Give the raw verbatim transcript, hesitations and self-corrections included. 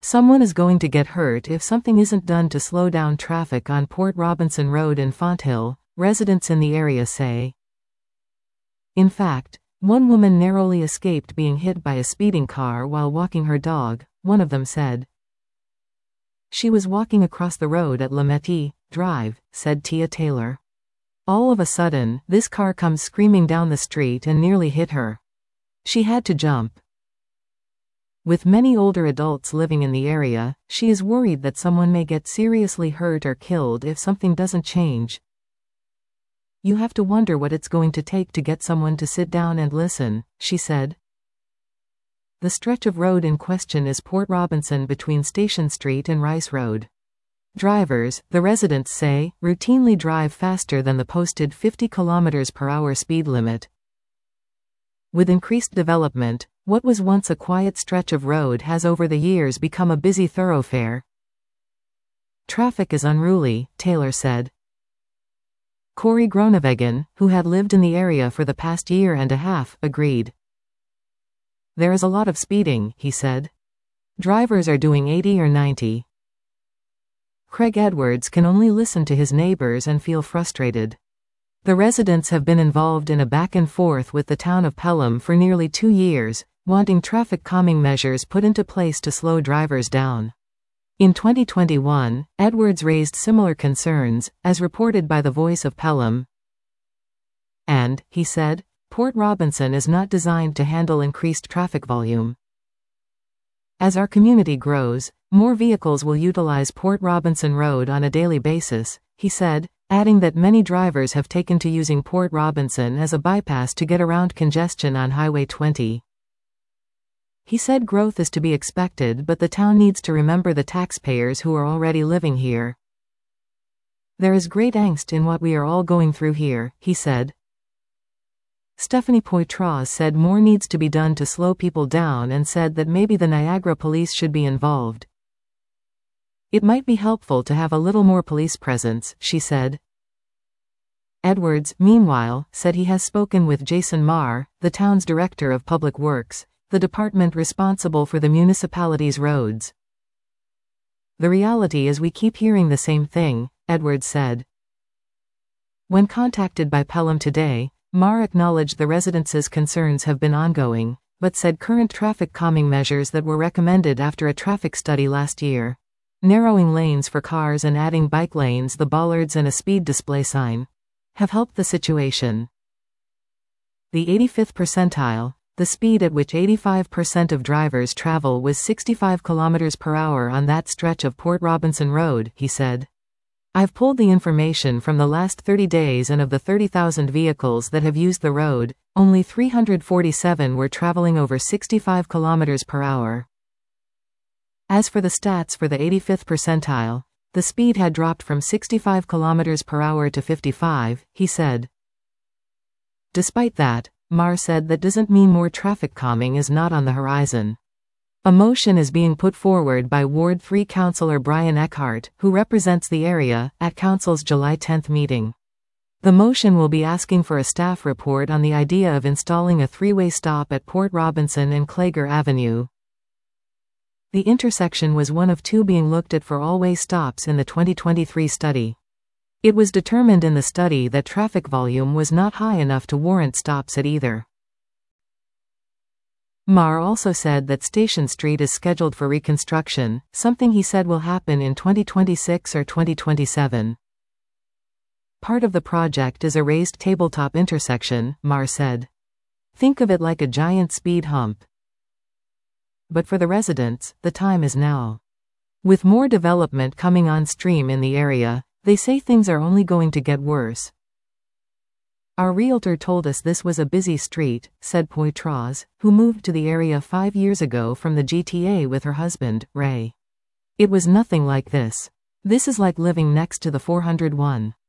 Someone is going to get hurt if something isn't done to slow down traffic on Port Robinson Road in Fonthill, residents in the area say. In fact, one woman narrowly escaped being hit by a speeding car while walking her dog, one of them said. She was walking across the road at Lameti Drive, said Tia Taylor. All of a sudden, this car comes screaming down the street and nearly hit her. She had to jump. With many older adults living in the area, she is worried that someone may get seriously hurt or killed if something doesn't change. You have to wonder what it's going to take to get someone to sit down and listen, she said. The stretch of road in question is Port Robinson between Station Street and Rice Road. Drivers, the residents say, routinely drive faster than the posted fifty kilometers per hour speed limit. With increased development, what was once a quiet stretch of road has over the years become a busy thoroughfare. Traffic is unruly, Taylor said. Corey Groenewegen, who had lived in the area for the past year and a half, agreed. There is a lot of speeding, he said. Drivers are doing eighty or ninety. Craig Edwards can only listen to his neighbors and feel frustrated. The residents have been involved in a back and forth with the town of Pelham for nearly two years, wanting traffic calming measures put into place to slow drivers down. In twenty twenty-one, Edwards raised similar concerns, as reported by the Voice of Pelham. And, he said, Port Robinson is not designed to handle increased traffic volume. As our community grows, more vehicles will utilize Port Robinson Road on a daily basis, he said, adding that many drivers have taken to using Port Robinson as a bypass to get around congestion on Highway twenty. He said growth is to be expected, but the town needs to remember the taxpayers who are already living here. There is great angst in what we are all going through here, he said. Stephanie Poitras said more needs to be done to slow people down and said that maybe the Niagara police should be involved. It might be helpful to have a little more police presence, she said. Edwards, meanwhile, said he has spoken with Jason Marr, the town's director of public works, the department responsible for the municipality's roads. The reality is we keep hearing the same thing, Edwards said. When contacted by Pelham today, Marr acknowledged the residents' concerns have been ongoing, but said current traffic calming measures that were recommended after a traffic study last year, narrowing lanes for cars and adding bike lanes, the bollards and a speed display sign, have helped the situation. The eighty-fifth percentile, the speed at which eighty-five percent of drivers travel, was sixty-five kilometers per hour on that stretch of Port Robinson Road, he said. I've pulled the information from the last thirty days, and of the thirty thousand vehicles that have used the road, only three hundred forty-seven were traveling over sixty-five kilometers per hour. As for the stats for the eighty-fifth percentile, the speed had dropped from sixty-five kilometers per hour to fifty-five, he said. Despite that, Marr said that doesn't mean more traffic calming is not on the horizon. A motion is being put forward by Ward three Councillor Brian Eckhart, who represents the area, at Council's July tenth meeting. The motion will be asking for a staff report on the idea of installing a three-way stop at Port Robinson and Clager Avenue. The intersection was one of two being looked at for all-way stops in the twenty twenty-three study. It was determined in the study that traffic volume was not high enough to warrant stops at either. Marr also said that Station Street is scheduled for reconstruction, something he said will happen in twenty twenty-six or twenty twenty-seven. Part of the project is a raised tabletop intersection, Marr said. Think of it like a giant speed hump. But for the residents, the time is now. With more development coming on stream in the area, they say things are only going to get worse. Our realtor told us this was a busy street, said Poitras, who moved to the area five years ago from the G T A with her husband, Ray. It was nothing like this. This is like living next to the four oh one.